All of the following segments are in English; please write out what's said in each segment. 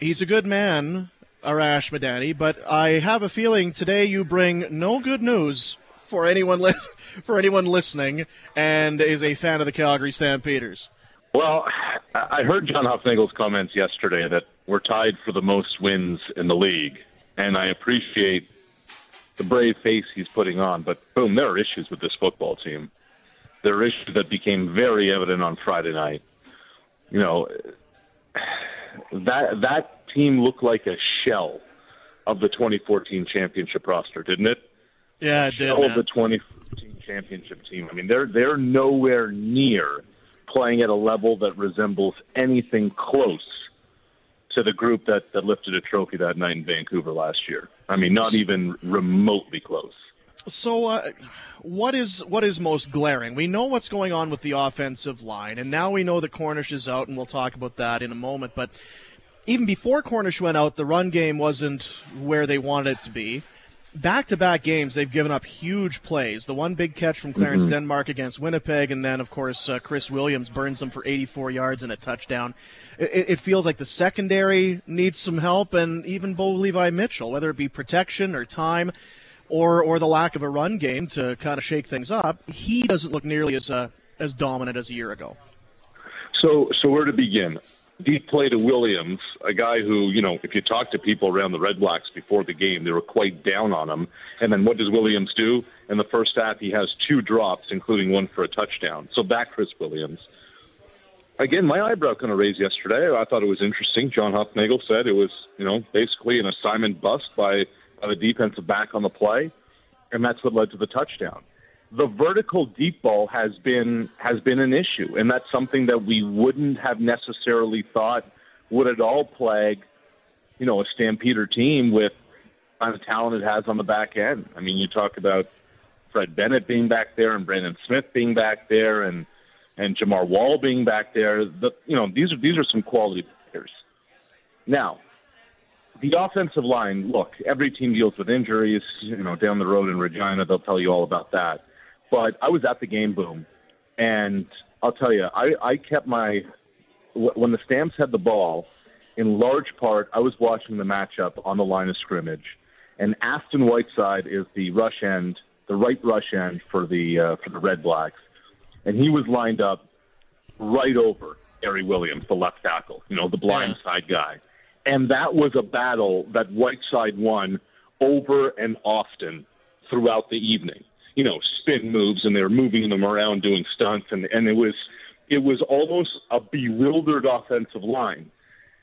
He's a good man, Arash Madani, but I have a feeling today you bring no good news for anyone for anyone listening and is a fan of the Calgary Stampeders. Well, I heard John Hufnagel's comments yesterday that we're tied for the most wins in the league, and I appreciate the brave face he's putting on, but boom, there are issues with this football team. There are issues that became very evident on Friday night. You know, that team looked like a shell of the 2014 championship roster, didn't it? Yeah, it did. Shell of the 2014 championship team. I mean, they're nowhere near playing at a level that resembles anything close to the group that lifted a trophy that night in Vancouver last year. I mean, not even remotely close. So what is most glaring? We know what's going on with the offensive line, and now we know that Cornish is out, and we'll talk about that in a moment. But even before Cornish went out, the run game wasn't where they wanted it to be. Back-to-back games, they've given up huge plays. The one big catch from Clarence Denmark against Winnipeg, and then, of course, Chris Williams burns them for 84 yards and a touchdown. It feels like the secondary needs some help, and even Bo Levi Mitchell, whether it be protection or time or the lack of a run game to kind of shake things up, he doesn't look nearly as dominant as a year ago. So where to begin? Deep play to Williams, a guy who, you know, if you talk to people around the Red Blacks before the game, they were quite down on him. And then what does Williams do? In the first half, he has 2 drops, including one for a touchdown. So back Chris Williams. Again, my eyebrow kind of raised yesterday. I thought it was interesting. John Hufnagel said it was, you know, basically an assignment bust by the defensive back on the play, and that's what led to the touchdown. The vertical deep ball has been an issue, and that's something that we wouldn't have necessarily thought would at all plague, you know, a Stampeder team with the kind of talent it has on the back end. I mean, you talk about Fred Bennett being back there and Brandon Smith being back there and Jamar Wall being back there. These are some quality players. Now, the offensive line, look, every team deals with injuries, you know, down the road in Regina. They'll tell you all about that. But I was at the game, Boom, and I'll tell you, I kept when the Stamps had the ball, in large part, I was watching the matchup on the line of scrimmage, and Aston Whiteside is the right rush end for the Red Blacks, and he was lined up right over Gary Williams, the left tackle, you know, the blind side guy. And that was a battle that Whiteside won over and often throughout the evening. You know, spin moves, and they were moving them around doing stunts, and it was almost a bewildered offensive line.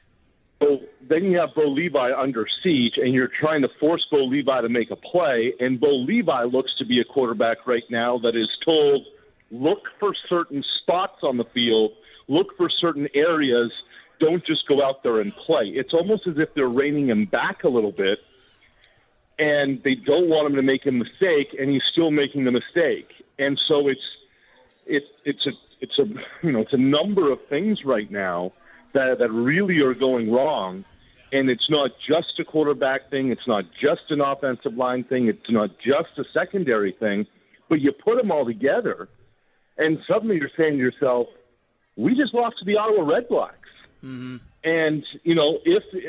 So then you have Bo Levi under siege, and you're trying to force Bo Levi to make a play, and Bo Levi looks to be a quarterback right now that is told, look for certain spots on the field, look for certain areas, don't just go out there and play. It's almost as if they're reining him back a little bit, and they don't want him to make a mistake, and he's still making the mistake. And so it's a number of things right now that really are going wrong. And it's not just a quarterback thing, it's not just an offensive line thing, it's not just a secondary thing, but you put them all together, and suddenly you're saying to yourself, we just lost to the Ottawa Red Blacks. Mm-hmm. And, you know,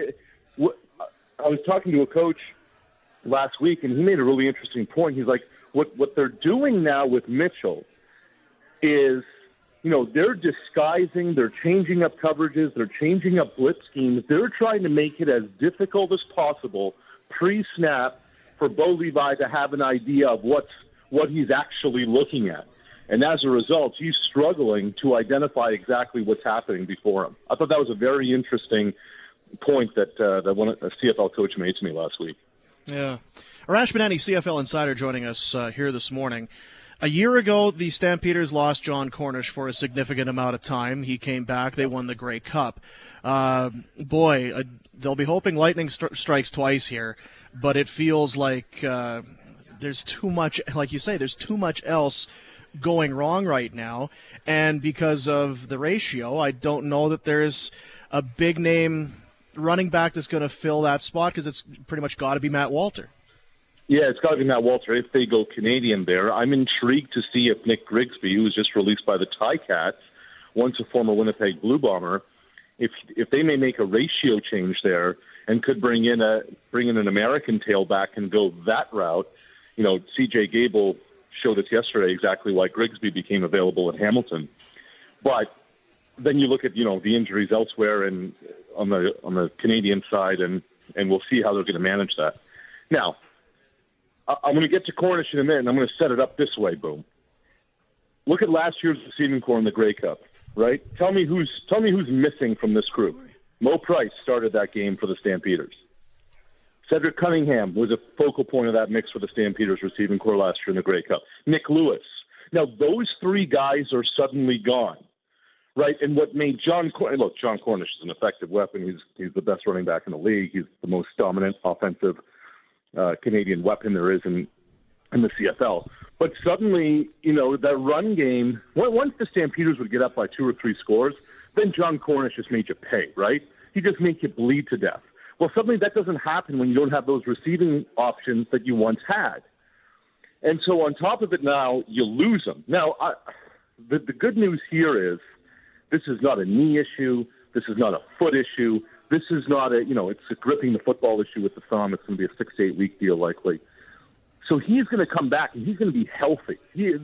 I was talking to a coach last week, and he made a really interesting point. He's like, what they're doing now with Mitchell is, you know, they're disguising, they're changing up coverages, they're changing up blitz schemes. They're trying to make it as difficult as possible pre-snap for Bo Levi to have an idea of what he's actually looking at. And as a result, he's struggling to identify exactly what's happening before him. I thought that was a very interesting point that one a CFL coach made to me last week. Yeah. Arash Madani, CFL Insider, joining us here this morning. A year ago, the Stampeders lost John Cornish for a significant amount of time. He came back. They won the Grey Cup. They'll be hoping lightning strikes twice here, but it feels like there's too much, like you say, there's too much else going wrong right now. And because of the ratio, I don't know that there's a big name running back that's going to fill that spot, because it's pretty much got to be Matt Walter. Yeah, it's got to be Matt Walter if they go Canadian there. I'm intrigued to see if Nick Grigsby, who was just released by the Ticats, once a former Winnipeg Blue Bomber, if they may make a ratio change there and could bring in an American tailback and go that route. C.J. Gable showed us yesterday exactly why Grigsby became available at Hamilton. But then you look at the injuries elsewhere and on the Canadian side, and we'll see how they're going to manage that. Now, I'm going to get to Cornish in a minute, and I'm going to set it up this way. Boom. Look at last year's receiving corps in the Grey Cup, right? Tell me who's missing from this group. Mo Price started that game for the Stampeders. Cedric Cunningham was a focal point of that mix for the Stampeders receiving corps last year in the Grey Cup. Nick Lewis. Now, those three guys are suddenly gone, right? And what made John Cornish is an effective weapon. He's the best running back in the league. He's the most dominant offensive Canadian weapon there is in the CFL. But suddenly, that run game, once the Stampeders would get up by 2 or 3 scores, then John Cornish just made you pay, right? He just made you bleed to death. Well, suddenly that doesn't happen when you don't have those receiving options that you once had. And so on top of it now, you lose them. Now, the good news here is this is not a knee issue. This is not a foot issue. This is not it's a gripping the football issue with the thumb. It's going to be a 6 to 8 week deal likely. So he's going to come back and he's going to be healthy. He's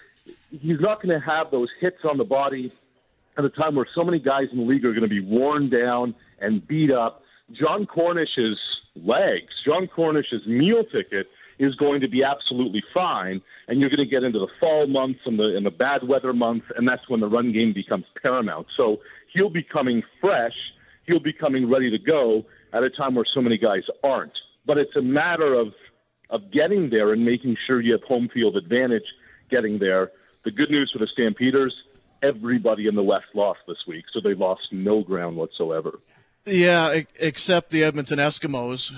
not going to have those hits on the body at a time where so many guys in the league are going to be worn down and beat up. John Cornish's legs, John Cornish's meal ticket is going to be absolutely fine, and you're going to get into the fall months and the bad weather months, and that's when the run game becomes paramount. So he'll be coming fresh, he'll be coming ready to go at a time where so many guys aren't. But it's a matter of getting there and making sure you have home field advantage getting there. The good news for the Stampeders, everybody in the West lost this week, so they lost no ground whatsoever. Yeah, except the Edmonton Eskimos,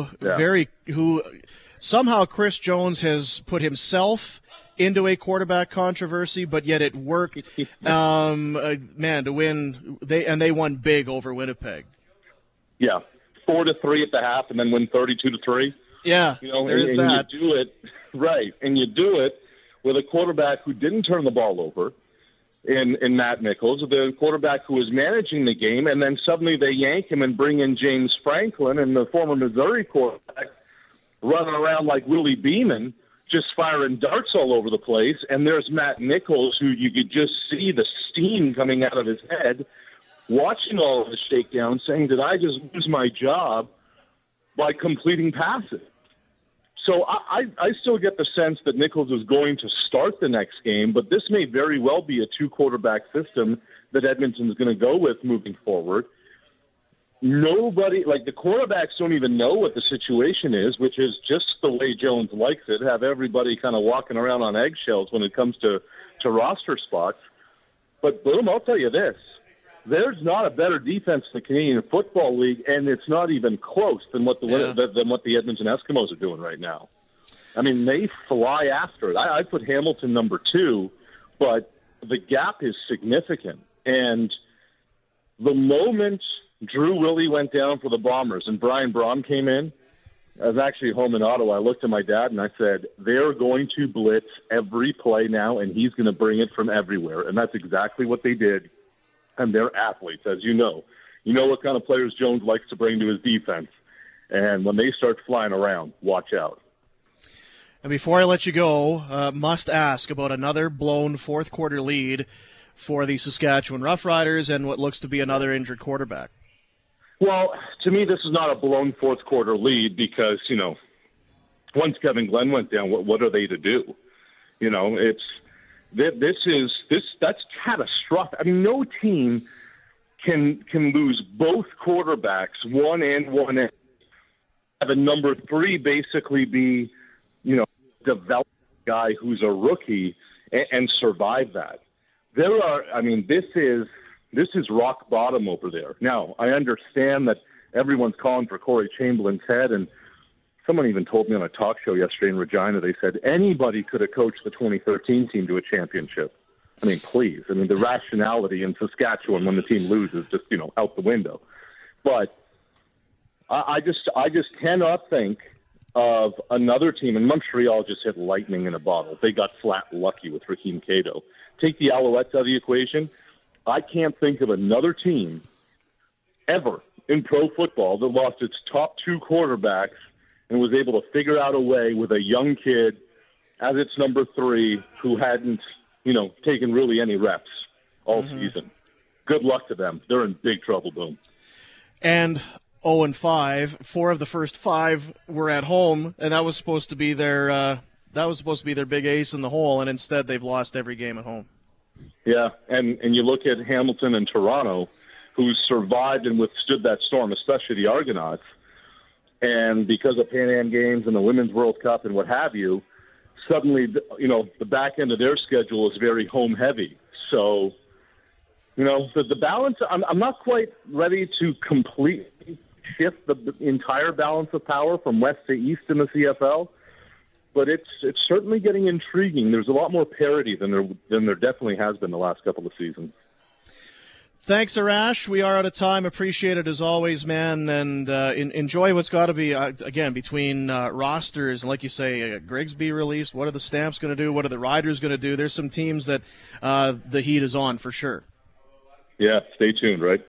who somehow Chris Jones has put himself into a quarterback controversy, but yet it worked. To win, they won big over Winnipeg. Yeah, 4-3 at the half, and then win 32-3. Yeah, there is that. You do it right, and you do it with a quarterback who didn't turn the ball over. In Matt Nichols, the quarterback who was managing the game, and then suddenly they yank him and bring in James Franklin, and the former Missouri quarterback running around like Willie Beeman, just firing darts all over the place. And there's Matt Nichols, who you could just see the steam coming out of his head, watching all of the shakedowns, saying, did I just lose my job by completing passes? So I still get the sense that Nichols is going to start the next game, but this may very well be a 2-quarterback system that Edmonton is going to go with moving forward. Nobody, the quarterbacks don't even know what the situation is, which is just the way Jones likes it, have everybody kind of walking around on eggshells when it comes to roster spots. But, boom, I'll tell you this. There's not a better defense in the Canadian Football League, and it's not even close than what the Edmonton Eskimos are doing right now. I mean, they fly after it. I put Hamilton number 2, but the gap is significant. And the moment Drew Willie went down for the Bombers and Brian Braun came in, I was actually home in Ottawa. I looked at my dad and I said, they're going to blitz every play now, and he's going to bring it from everywhere. And that's exactly what they did. And they're athletes, as you know. You know what kind of players Jones likes to bring to his defense. And when they start flying around, watch out. And before I let you go, must ask about another blown fourth-quarter lead for the Saskatchewan Roughriders and what looks to be another injured quarterback. Well, to me, this is not a blown fourth-quarter lead because, once Kevin Glenn went down, what are they to do? That's catastrophic. I mean, no team can lose both quarterbacks, one and one end. Have a number 3 basically be, develop a guy who's a rookie and survive that. This is rock bottom over there. Now, I understand that everyone's calling for Corey Chamberlain's head, and someone even told me on a talk show yesterday in Regina, they said anybody could have coached the 2013 team to a championship. I mean, please. I mean, the rationality in Saskatchewan when the team loses just, out the window. But I just cannot think of another team, and Montreal just hit lightning in a bottle. They got flat lucky with Raheem Cato. Take the Alouettes out of the equation. I can't think of another team ever in pro football that lost its top two quarterbacks and was able to figure out a way with a young kid as its number 3 who hadn't, taken really any reps all season. Good luck to them. They're in big trouble, Boom. And 0-5, 4 of the first 5 were at home, and that was supposed to be their big ace in the hole, and instead they've lost every game at home. Yeah, and you look at Hamilton and Toronto, who survived and withstood that storm, especially the Argonauts, and because of Pan Am Games and the Women's World Cup and what have you, suddenly, the back end of their schedule is very home-heavy. So, the balance, I'm not quite ready to completely shift the entire balance of power from west to east in the CFL, but it's certainly getting intriguing. There's a lot more parity than there definitely has been the last couple of seasons. Thanks, Arash. We are out of time. Appreciate it as always, man, and enjoy what's got to be, again, between rosters. And like you say, Grigsby released. What are the Stamps going to do? What are the Riders going to do? There's some teams that the heat is on for sure. Yeah, stay tuned, right?